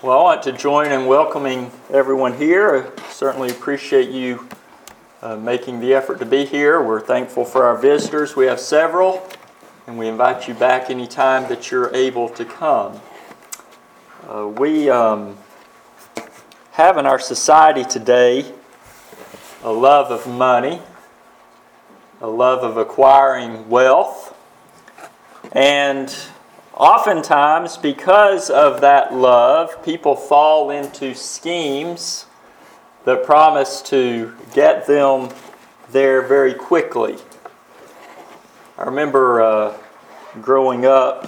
Well, I want to join in welcoming everyone here. I certainly appreciate you making the effort to be here. We're thankful for our visitors. We have several, and we invite you back anytime that you're able to come. We have in our society today a love of money, a love of acquiring wealth, and oftentimes, because of that love, people fall into schemes that promise to get them there very quickly. I remember growing up,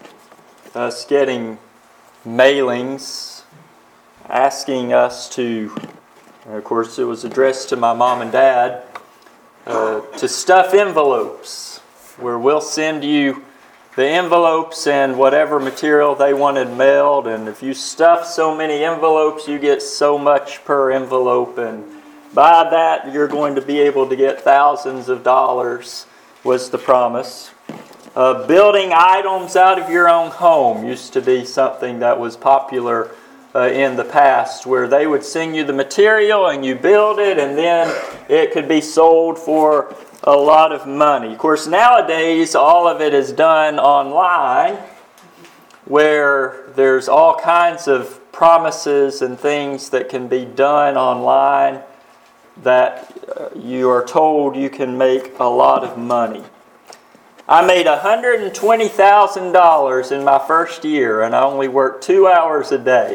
us getting mailings asking us to, of course it was addressed to my mom and dad, to stuff envelopes where we'll send you the envelopes and whatever material they wanted mailed, and if you stuff so many envelopes, you get so much per envelope, and by that you're going to be able to get thousands of dollars, was the promise. Building items out of your own home used to be something that was popular in the past, where they would send you the material and you build it, and then it could be sold for a lot of money. Of course, nowadays, all of it is done online, where there's all kinds of promises and things that can be done online that you are told you can make a lot of money. I made $120,000 in my first year, and I only worked 2 hours a day.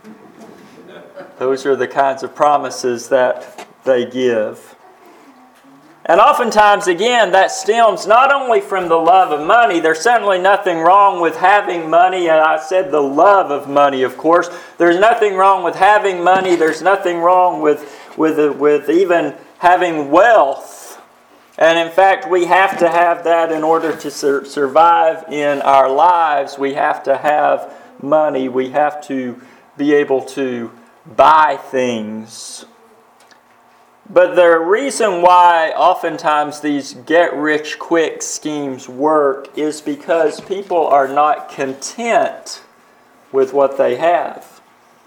Those are the kinds of promises that they give. And oftentimes, again, that stems not only from the love of money. There's certainly nothing wrong with having money, and I said the love of money, of course. There's nothing wrong with having money. There's nothing wrong with even having wealth. And in fact, we have to have that in order to survive in our lives. We have to have money. We have to be able to buy things. But the reason why oftentimes these get-rich-quick schemes work is because people are not content with what they have.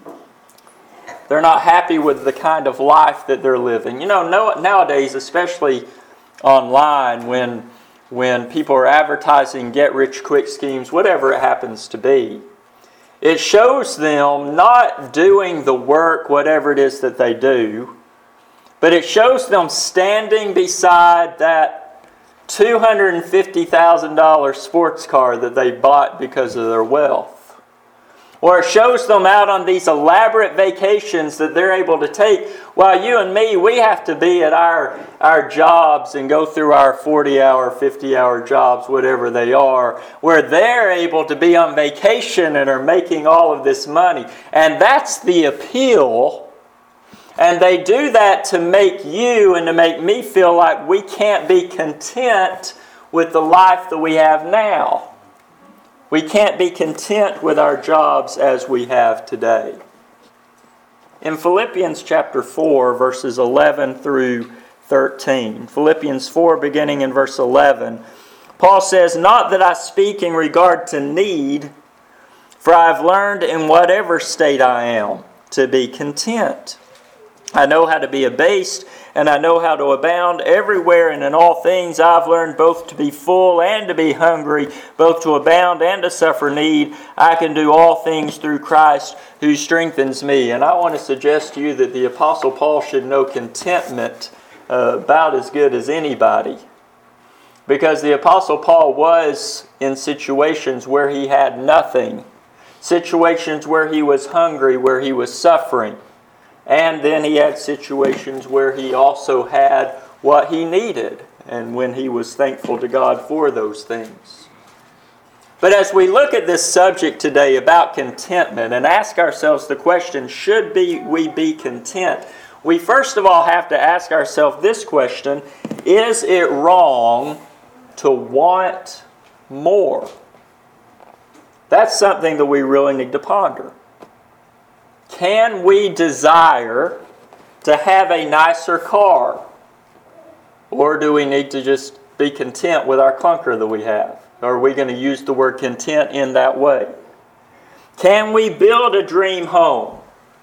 They're not happy with the kind of life that they're living. You know, nowadays, especially online, when people are advertising get-rich-quick schemes, whatever it happens to be, it shows them not doing the work, whatever it is that they do, but it shows them standing beside that $250,000 sports car that they bought because of their wealth. Or it shows them out on these elaborate vacations that they're able to take, while you and me, we have to be at our jobs and go through our 40-hour, 50-hour jobs, whatever they are, where they're able to be on vacation and are making all of this money. And that's the appeal. And they do that to make you and to make me feel like we can't be content with the life that we have now. We can't be content with our jobs as we have today. In Philippians chapter 4, verses 11 through 13, Philippians 4, beginning in verse 11, Paul says, "Not that I speak in regard to need, for I have learned in whatever state I am to be content. I know how to be abased, and I know how to abound. Everywhere and in all things I've learned both to be full and to be hungry, both to abound and to suffer need. I can do all things through Christ who strengthens me." And I want to suggest to you that the Apostle Paul should know contentment about as good as anybody. Because the Apostle Paul was in situations where he had nothing. Situations where he was hungry, where he was suffering. And then he had situations where he also had what he needed, and when he was thankful to God for those things. But as we look at this subject today about contentment and ask ourselves the question, should we be content? We first of all have to ask ourselves this question: is it wrong to want more? That's something that we really need to ponder. Can we desire to have a nicer car? Or do we need to just be content with our clunker that we have? Or are we going to use the word content in that way? Can we build a dream home?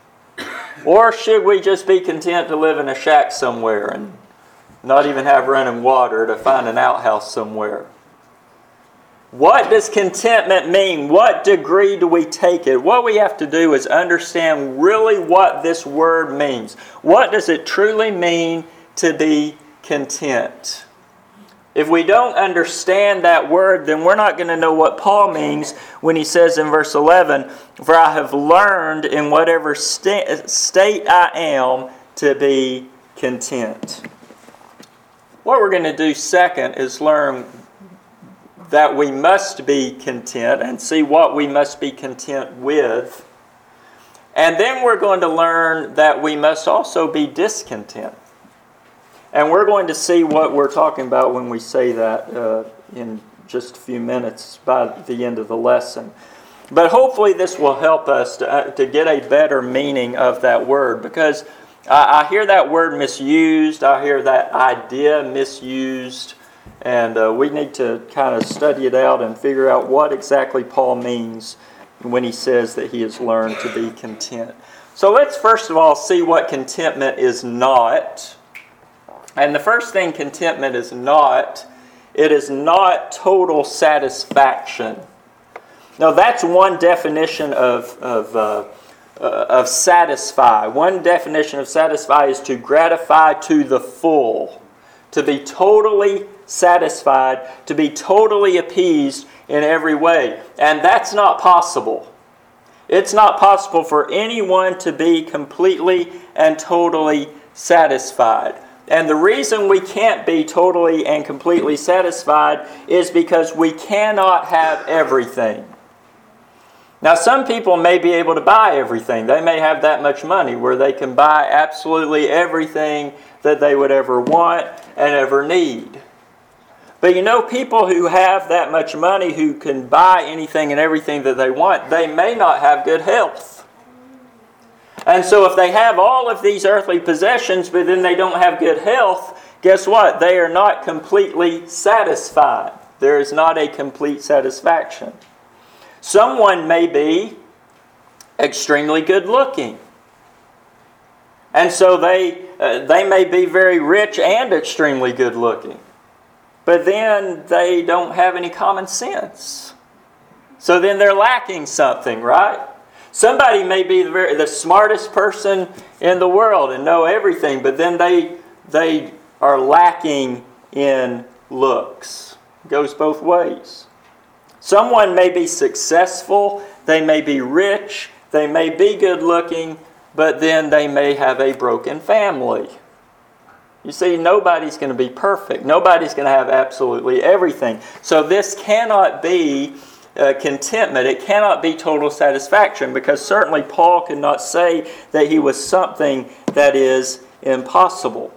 Or should we just be content to live in a shack somewhere and not even have running water to find an outhouse somewhere? What does contentment mean? What degree do we take it? What we have to do is understand really what this word means. What does it truly mean to be content? If we don't understand that word, then we're not going to know what Paul means when he says in verse 11, "For I have learned in whatever state I am to be content." What we're going to do second is learn that we must be content and see what we must be content with. And then we're going to learn that we must also be discontent. And we're going to see what we're talking about when we say that in just a few minutes by the end of the lesson. But hopefully this will help us to get a better meaning of that word, because I hear that word misused, I hear that idea misused, and we need to kind of study it out and figure out what exactly Paul means when he says that he has learned to be content. So let's first of all see what contentment is not. And the first thing contentment is not, it is not total satisfaction. Now that's one definition of satisfy. One definition of satisfy is to gratify to the full, to be totally satisfied, to be totally appeased in every way. And that's not possible. It's not possible for anyone to be completely and totally satisfied. And the reason we can't be totally and completely satisfied is because we cannot have everything. Now, some people may be able to buy everything. They may have that much money where they can buy absolutely everything that they would ever want and ever need. But you know, people who have that much money, who can buy anything and everything that they want, they may not have good health. And so if they have all of these earthly possessions, but then they don't have good health, guess what? They are not completely satisfied. There is not a complete satisfaction. Someone may be extremely good looking. And so they may be very rich and extremely good looking. But then they don't have any common sense. So then they're lacking something, right? Somebody may be the smartest person in the world and know everything, but then they are lacking in looks. It goes both ways. Someone may be successful, they may be rich, they may be good looking, but then they may have a broken family. You see, nobody's going to be perfect. Nobody's going to have absolutely everything. So this cannot be contentment. It cannot be total satisfaction, because certainly Paul could not say that he was something that is impossible.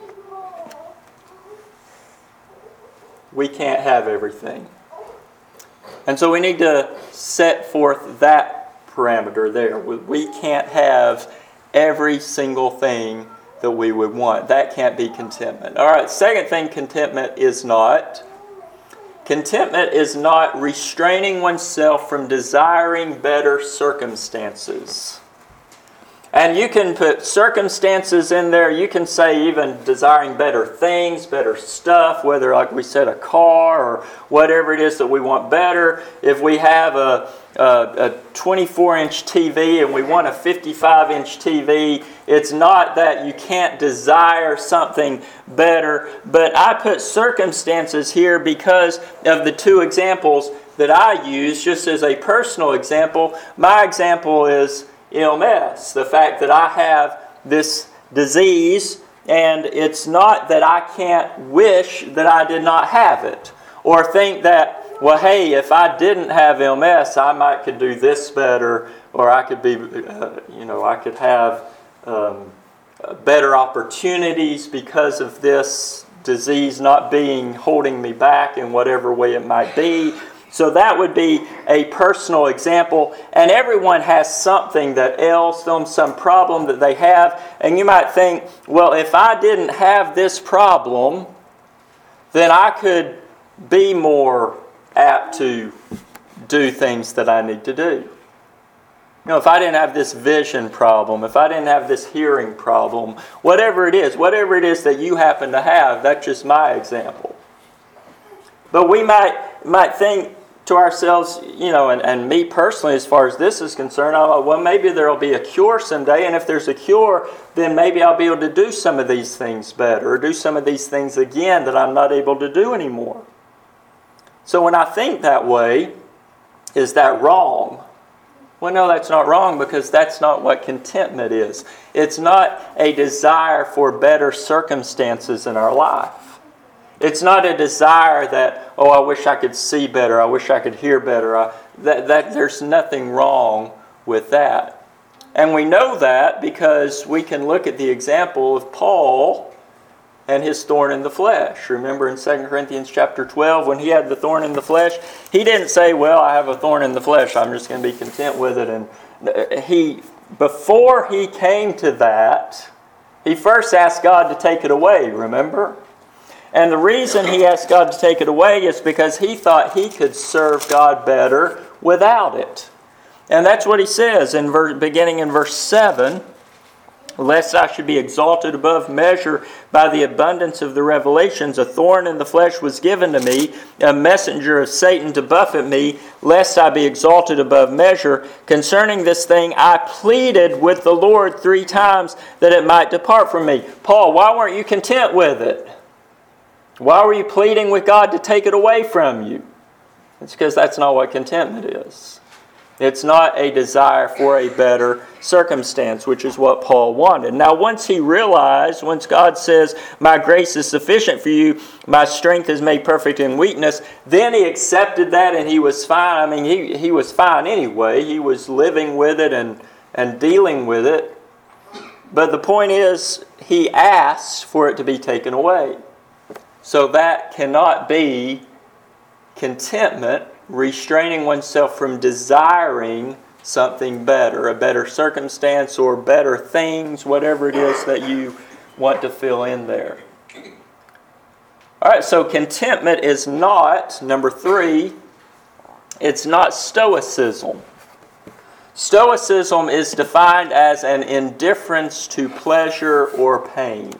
We can't have everything. And so we need to set forth that parameter there. We can't have every single thing that we would want. That can't be contentment. All right, second thing contentment is not. Contentment is not restraining oneself from desiring better circumstances. And you can put circumstances in there. You can say even desiring better things, better stuff, whether, like we said, a car or whatever it is that we want better. If we have a 24-inch TV and we want a 55-inch TV, it's not that you can't desire something better. But I put circumstances here because of the two examples that I use, just as a personal example. My example is illness, the fact that I have this disease, and it's not that I can't wish that I did not have it, or think that, well, hey, if I didn't have MS, I might could do this better, or I could be, I could have better opportunities because of this disease not holding me back in whatever way it might be. So that would be a personal example. And everyone has something that ails them, some problem that they have. And you might think, well, if I didn't have this problem, then I could be more apt to do things that I need to do. If I didn't have this vision problem, if I didn't have this hearing problem, whatever it is that you happen to have, that's just my example. But we might think to ourselves, and me personally, as far as this is concerned, I'm like, well, maybe there will be a cure someday, and if there's a cure, then maybe I'll be able to do some of these things better, or do some of these things again that I'm not able to do anymore. So when I think that way, is that wrong? Well, no, that's not wrong, because that's not what contentment is. It's not a desire for better circumstances in our life. It's not a desire that, I wish I could see better, I wish I could hear better. There's nothing wrong with that. And we know that because we can look at the example of Paul and his thorn in the flesh. Remember in 2 Corinthians chapter 12, when he had the thorn in the flesh, he didn't say, well, I have a thorn in the flesh, I'm just going to be content with it. And before he came to that, he first asked God to take it away, remember? And the reason he asked God to take it away is because he thought he could serve God better without it. And that's what he says beginning in verse 7. Lest I should be exalted above measure by the abundance of the revelations, a thorn in the flesh was given to me, a messenger of Satan to buffet me, lest I be exalted above measure. Concerning this thing, I pleaded with the Lord 3 times that it might depart from me. Paul, why weren't you content with it? Why were you pleading with God to take it away from you? It's because that's not what contentment is. It's not a desire for a better circumstance, which is what Paul wanted. Now, once God says, my grace is sufficient for you, my strength is made perfect in weakness, then he accepted that and he was fine. I mean, he was fine anyway. He was living with it and dealing with it. But the point is, he asked for it to be taken away. So that cannot be contentment, restraining oneself from desiring something better, a better circumstance or better things, whatever it is that you want to fill in there. All right, so contentment is not, number 3, it's not stoicism. Stoicism is defined as an indifference to pleasure or pain.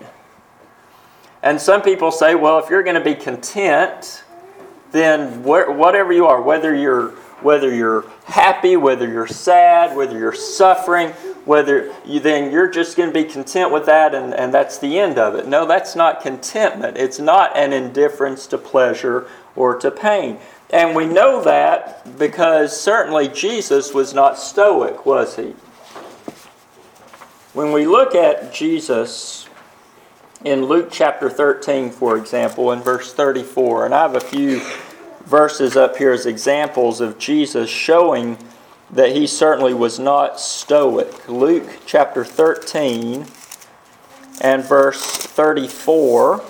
And some people say, well, if you're going to be content, then whatever you are, whether you're happy, whether you're sad, whether you're suffering, then you're just going to be content with that and that's the end of it. No, that's not contentment. It's not an indifference to pleasure or to pain. And we know that because certainly Jesus was not stoic, was he? When we look at Jesus in Luke chapter 13, for example, in verse 34, and I have a few verses up here as examples of Jesus showing that he certainly was not stoic. Luke chapter 13 and verse 34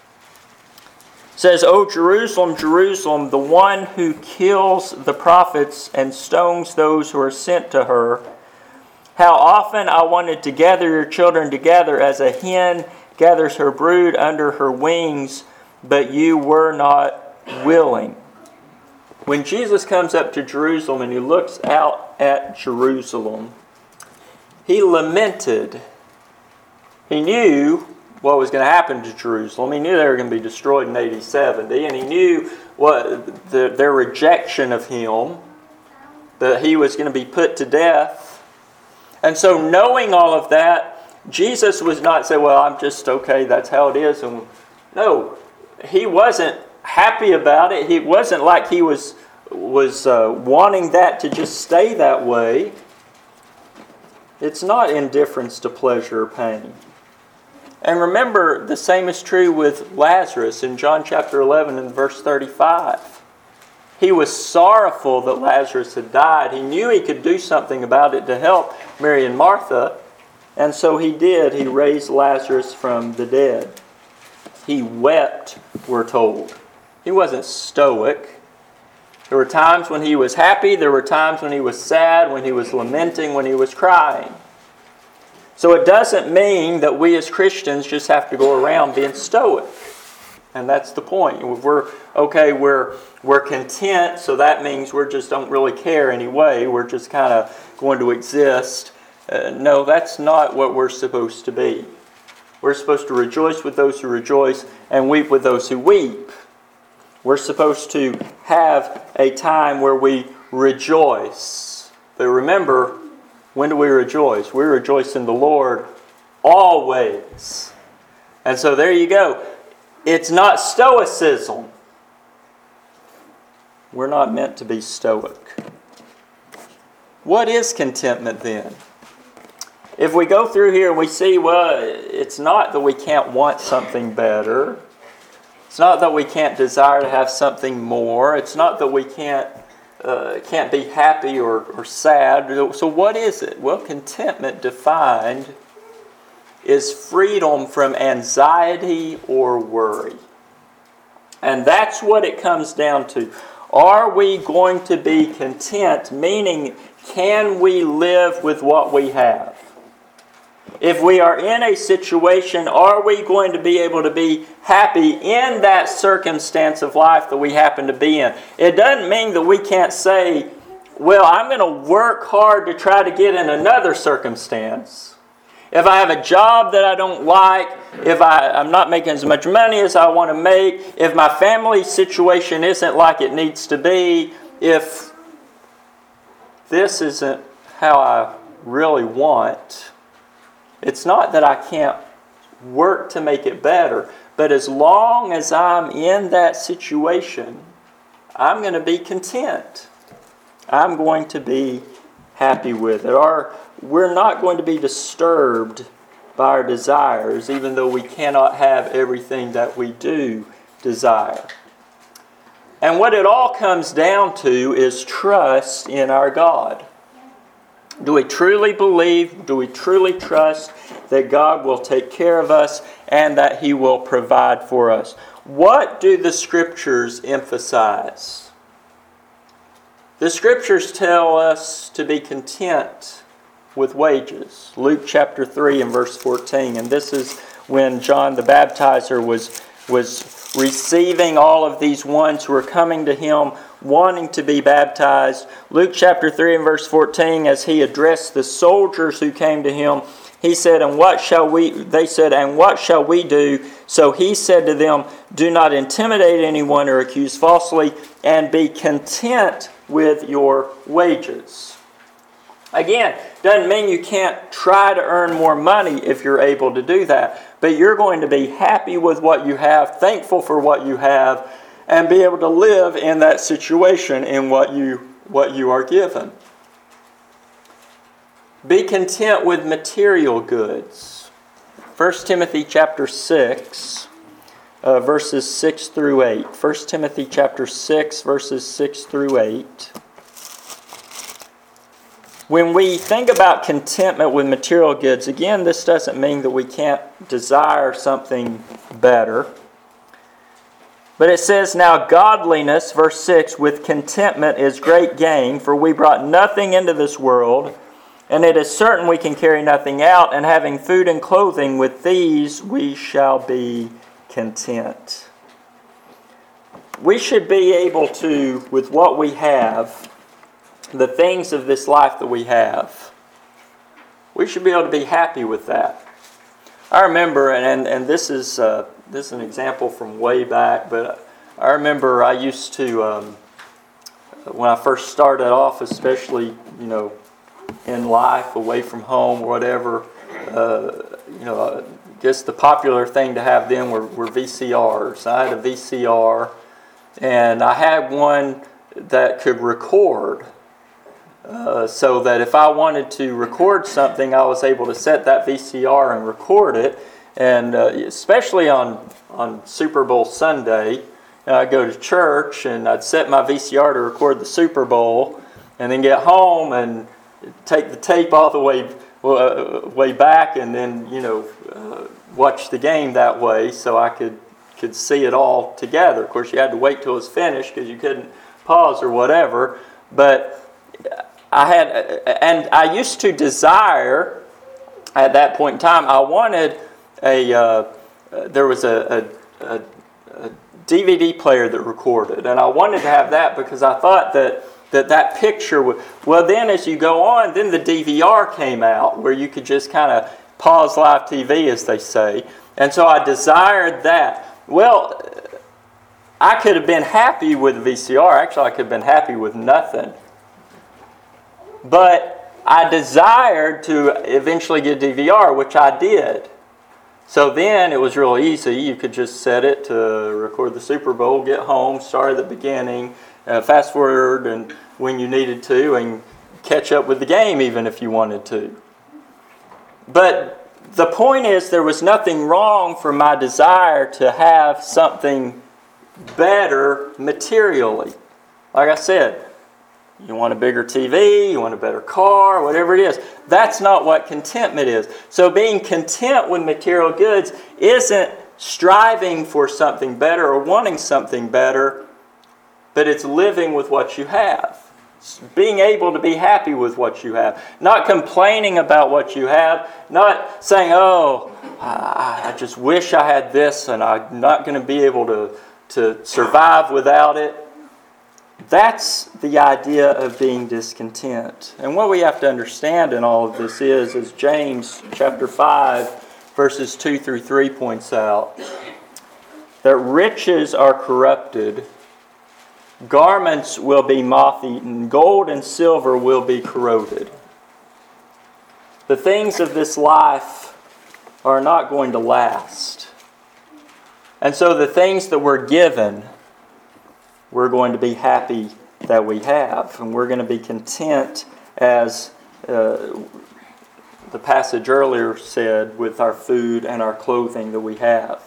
says, O Jerusalem, Jerusalem, the one who kills the prophets and stones those who are sent to her, how often I wanted to gather your children together as a hen gathers her brood under her wings, but you were not willing. When Jesus comes up to Jerusalem and he looks out at Jerusalem, he lamented. He knew what was going to happen to Jerusalem. He knew they were going to be destroyed in AD 70, and he knew their rejection of him, that he was going to be put to death. And so knowing all of that, Jesus was not saying, well, I'm just okay, that's how it is. And no, he wasn't happy about it. It wasn't like he was wanting that to just stay that way. It's not indifference to pleasure or pain. And remember, the same is true with Lazarus in John chapter 11 and verse 35. He was sorrowful that Lazarus had died. He knew he could do something about it to help Mary and Martha. And so he did. He raised Lazarus from the dead. He wept, we're told. He wasn't stoic. There were times when he was happy. There were times when he was sad, when he was lamenting, when he was crying. So it doesn't mean that we as Christians just have to go around being stoic. And that's the point. We're content, so that means we just don't really care anyway. We're just kind of going to exist. No, that's not what we're supposed to be. We're supposed to rejoice with those who rejoice and weep with those who weep. We're supposed to have a time where we rejoice. But remember, when do we rejoice? We rejoice in the Lord always. And so there you go. It's not stoicism. We're not meant to be stoic. What is contentment then? If we go through here and we see, well, it's not that we can't want something better. It's not that we can't desire to have something more. It's not that we can't be happy or sad. So what is it? Well, contentment defined is freedom from anxiety or worry. And that's what it comes down to. Are we going to be content? Meaning, can we live with what we have? If we are in a situation, are we going to be able to be happy in that circumstance of life that we happen to be in? It doesn't mean that we can't say, well, I'm going to work hard to try to get in another circumstance. If I have a job that I don't like, if I'm not making as much money as I want to make, if my family situation isn't like it needs to be, if this isn't how I really want, it's not that I can't work to make it better, but as long as I'm in that situation, I'm going to be content. I'm going to be happy with it. We're not going to be disturbed by our desires, even though we cannot have everything that we do desire. And what it all comes down to is trust in our God. Do we truly believe, do we truly trust that God will take care of us and that He will provide for us? What do the Scriptures emphasize? The Scriptures tell us to be content with wages. Luke chapter 3 and verse 14. And this is when John the Baptizer was receiving all of these ones who were coming to him wanting to be baptized. Luke chapter 3 and verse 14, as he addressed the soldiers who came to him, he said, they said, and what shall we do? So he said to them, do not intimidate anyone or accuse falsely, and be content with your wages. Again, doesn't mean you can't try to earn more money if you're able to do that. But you're going to be happy with what you have, thankful for what you have, and be able to live in that situation in what you are given. Be content with material goods. 1 Timothy chapter 6, verses 6 through 8. 1 Timothy chapter 6, verses 6 through 8. When we think about contentment with material goods, again, this doesn't mean that we can't desire something better. But it says, now godliness, verse 6, with contentment is great gain, for we brought nothing into this world, and it is certain we can carry nothing out, and having food and clothing, with these we shall be content. We should be able to, with what we have, the things of this life that we have, we should be able to be happy with that. I remember, and this is an example from way back, but I remember I used to, when I first started off, especially, in life, away from home or whatever, I guess the popular thing to have then were VCRs. I had a VCR, and I had one that could record. So that if I wanted to record something, I was able to set that VCR and record it. And especially on Super Bowl Sunday, I'd go to church and I'd set my VCR to record the Super Bowl, and then get home and take the tape all the way back, and then watch the game that way, so I could see it all together. Of course, you had to wait till it was finished because you couldn't pause or whatever, but I used to desire, at that point in time, I wanted there was a DVD player that recorded. And I wanted to have that because I thought that picture would... Well, then as you go on, then the DVR came out where you could just kind of pause live TV, as they say. And so I desired that. Well, I could have been happy with VCR. Actually, I could have been happy with nothing. But I desired to eventually get DVR, which I did. So then it was real easy. You could just set it to record the Super Bowl, get home, start at the beginning, fast forward and when you needed to, and catch up with the game even if you wanted to. But the point is, there was nothing wrong for my desire to have something better materially. Like I said, you want a bigger TV, you want a better car, whatever it is. That's not what contentment is. So being content with material goods isn't striving for something better or wanting something better, but it's living with what you have. Being able to be happy with what you have. Not complaining about what you have. Not saying, oh, I just wish I had this and I'm not going to be able to survive without it. That's the idea of being discontent. And what we have to understand in all of this is, as James chapter 5, verses 2 through 3 points out, that riches are corrupted, garments will be moth-eaten, gold and silver will be corroded. The things of this life are not going to last. And so the things that we're given, we're going to be happy that we have. And we're going to be content, as the passage earlier said, with our food and our clothing that we have.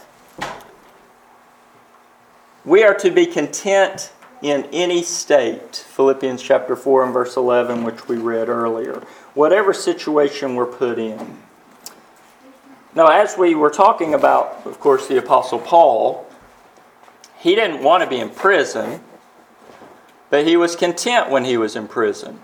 We are to be content in any state. Philippians chapter 4 and verse 11, which we read earlier. Whatever situation we're put in. Now, as we were talking about, of course, the Apostle Paul, he didn't want to be in prison, but he was content when he was in prison.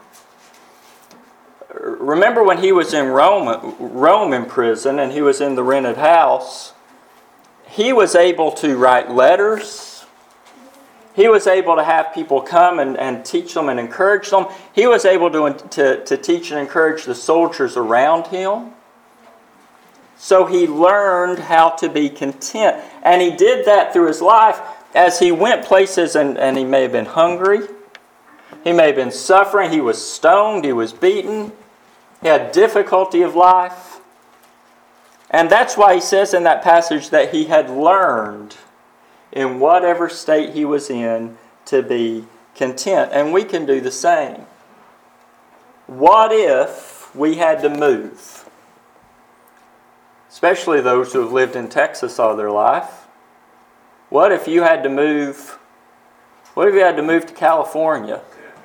Remember when he was in Rome in prison and he was in the rented house, he was able to write letters. He was able to have people come and teach them and encourage them. He was able to teach and encourage the soldiers around him. So he learned how to be content. And he did that through his life as he went places, and he may have been hungry. He may have been suffering. He was stoned. He was beaten. He had difficulty of life. And that's why he says in that passage that he had learned in whatever state he was in to be content. And we can do the same. What if we had to move? Especially those who have lived in Texas all their life. What if you had to move? What if you had to move to California?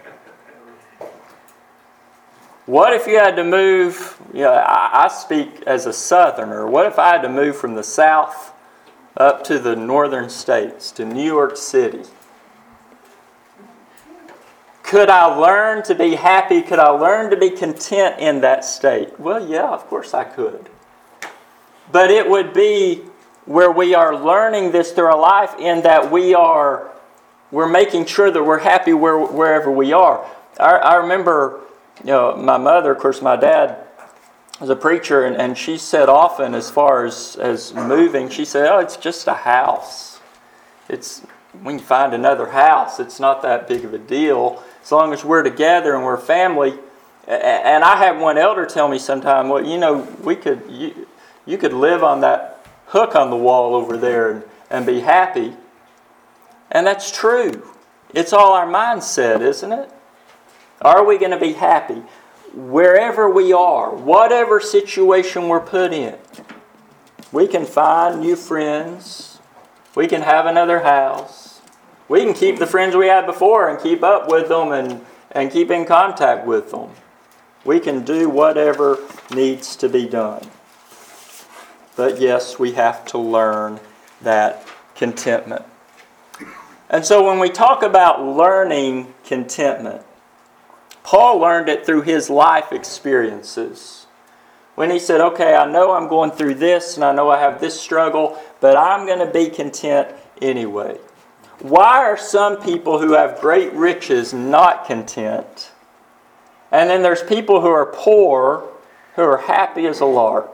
What if you had to move? I speak as a Southerner. What if I had to move from the South up to the northern states, to New York City? Could I learn to be happy? Could I learn to be content in that state? Well, yeah, of course I could. But it would be where we are learning this through our life, in that we're making sure that we're happy wherever we are. I remember, my mother, of course, my dad was a preacher, and she said often, as far as moving, she said, oh, it's just a house. It's when you find another house, it's not that big of a deal. As long as we're together and we're family. And I had one elder tell me sometime, well, you could live on that hook on the wall over there and be happy. And that's true. It's all our mindset, isn't it? Are we going to be happy? Wherever we are, whatever situation we're put in, we can find new friends. We can have another house. We can keep the friends we had before and keep up with them and keep in contact with them. We can do whatever needs to be done. But yes, we have to learn that contentment. And so when we talk about learning contentment, Paul learned it through his life experiences. When he said, okay, I know I'm going through this and I know I have this struggle, but I'm going to be content anyway? Why are some people who have great riches not content? And then there's people who are poor who are happy as a lark.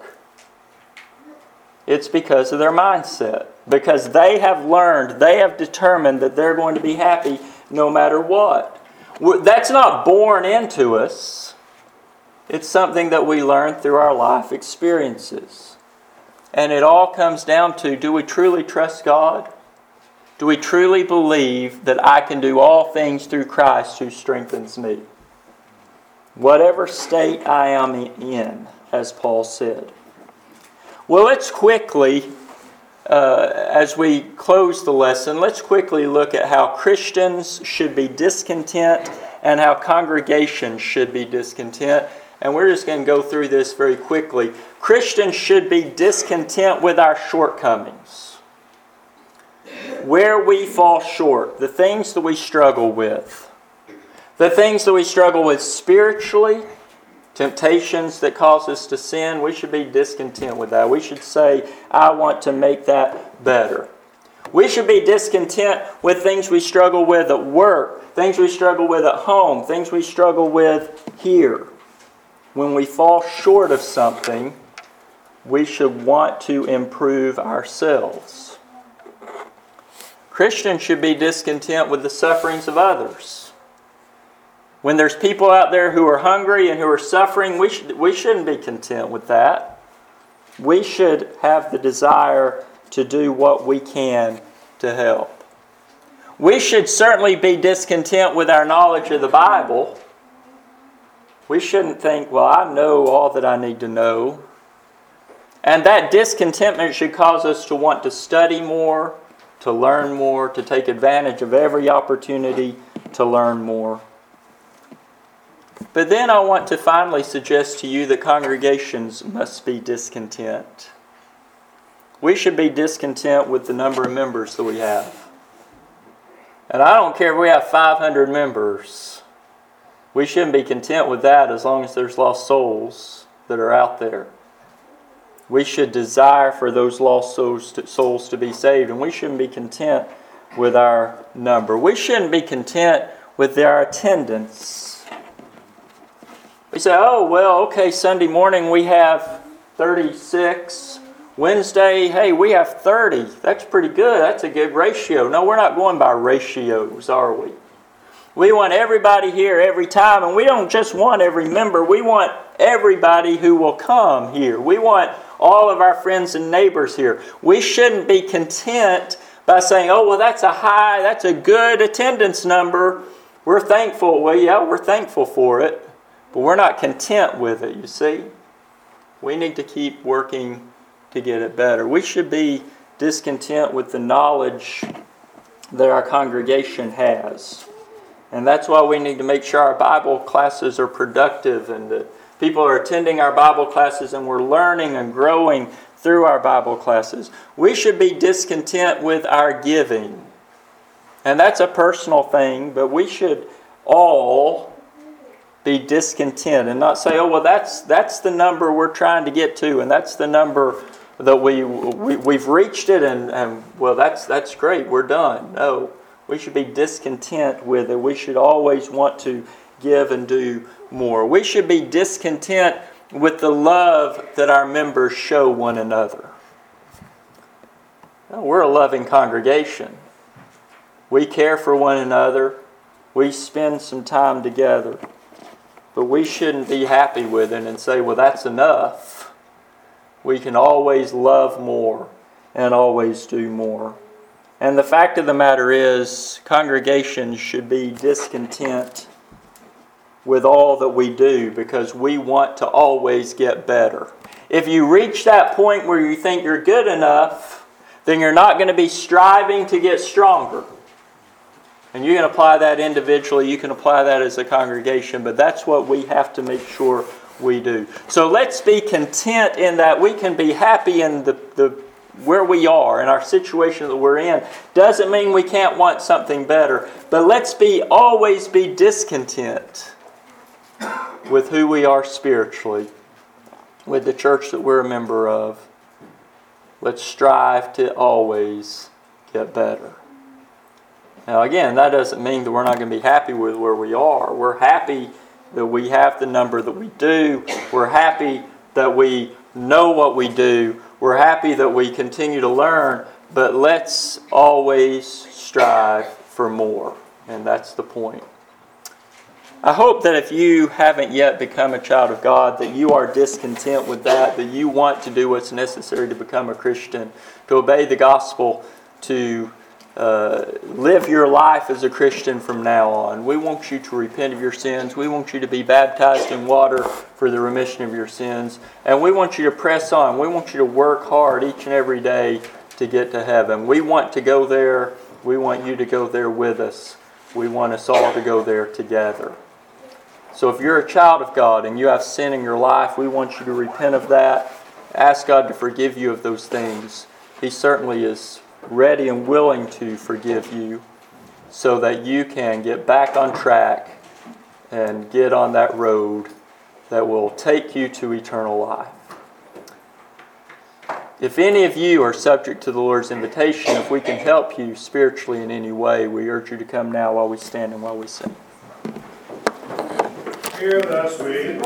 It's because of their mindset. Because they have learned, they have determined that they're going to be happy no matter what. That's not born into us. It's something that we learn through our life experiences. And it all comes down to, do we truly trust God? Do we truly believe that I can do all things through Christ who strengthens me? Whatever state I am in, as Paul said. Well, let's quickly, as we close the lesson, let's quickly look at how Christians should be discontent and how congregations should be discontent. And we're just going to go through this very quickly. Christians should be discontent with our shortcomings. Where we fall short, the things that we struggle with. The things that we struggle with spiritually, temptations that cause us to sin, we should be discontent with that. We should say, I want to make that better. We should be discontent with things we struggle with at work, things we struggle with at home, things we struggle with here. When we fall short of something, we should want to improve ourselves. Christians should be discontent with the sufferings of others. When there's people out there who are hungry and who are suffering, we shouldn't be content with that. We should have the desire to do what we can to help. We should certainly be discontent with our knowledge of the Bible. We shouldn't think, well, I know all that I need to know. And that discontentment should cause us to want to study more, to learn more, to take advantage of every opportunity to learn more. But then I want to finally suggest to you that congregations must be discontent. We should be discontent with the number of members that we have. And I don't care if we have 500 members. We shouldn't be content with that as long as there's lost souls that are out there. We should desire for those lost souls to be saved. And we shouldn't be content with our number. We shouldn't be content with our attendance. We say, oh, well, okay, Sunday morning we have 36. Wednesday, hey, we have 30. That's pretty good. That's a good ratio. No, we're not going by ratios, are we? We want everybody here every time. And we don't just want every member. We want everybody who will come here. We want all of our friends and neighbors here. We shouldn't be content by saying, oh, well, that's a good attendance number. We're thankful. Well, yeah, we're thankful for it. But we're not content with it, you see. We need to keep working to get it better. We should be discontent with the knowledge that our congregation has. And that's why we need to make sure our Bible classes are productive and that people are attending our Bible classes and we're learning and growing through our Bible classes. We should be discontent with our giving. And that's a personal thing, but we should all be discontent and not say, oh, well, that's the number we're trying to get to and that's the number that we've reached it and well, that's great, we're done. No, we should be discontent with it. We should always want to give and do more. We should be discontent with the love that our members show one another. Now, we're a loving congregation. We care for one another. We spend some time together. But we shouldn't be happy with it and say, well, that's enough. We can always love more and always do more. And the fact of the matter is, congregations should be discontent with all that we do because we want to always get better. If you reach that point where you think you're good enough, then you're not going to be striving to get stronger. And you can apply that individually, you can apply that as a congregation, but that's what we have to make sure we do. So let's be content in that we can be happy in the where we are, in our situation that we're in. Doesn't mean we can't want something better, but let's always be discontent with who we are spiritually, with the church that we're a member of. Let's strive to always get better. Now again, that doesn't mean that we're not going to be happy with where we are. We're happy that we have the number that we do. We're happy that we know what we do. We're happy that we continue to learn. But let's always strive for more. And that's the point. I hope that if you haven't yet become a child of God, that you are discontent with that you want to do what's necessary to become a Christian, to obey the gospel, to live your life as a Christian from now on. We want you to repent of your sins. We want you to be baptized in water for the remission of your sins. And we want you to press on. We want you to work hard each and every day to get to heaven. We want to go there. We want you to go there with us. We want us all to go there together. So if you're a child of God and you have sin in your life, we want you to repent of that. Ask God to forgive you of those things. He certainly is ready and willing to forgive you so that you can get back on track and get on that road that will take you to eternal life. If any of you are subject to the Lord's invitation, if we can help you spiritually in any way, we urge you to come now while we stand and while we sing. Hear the sweet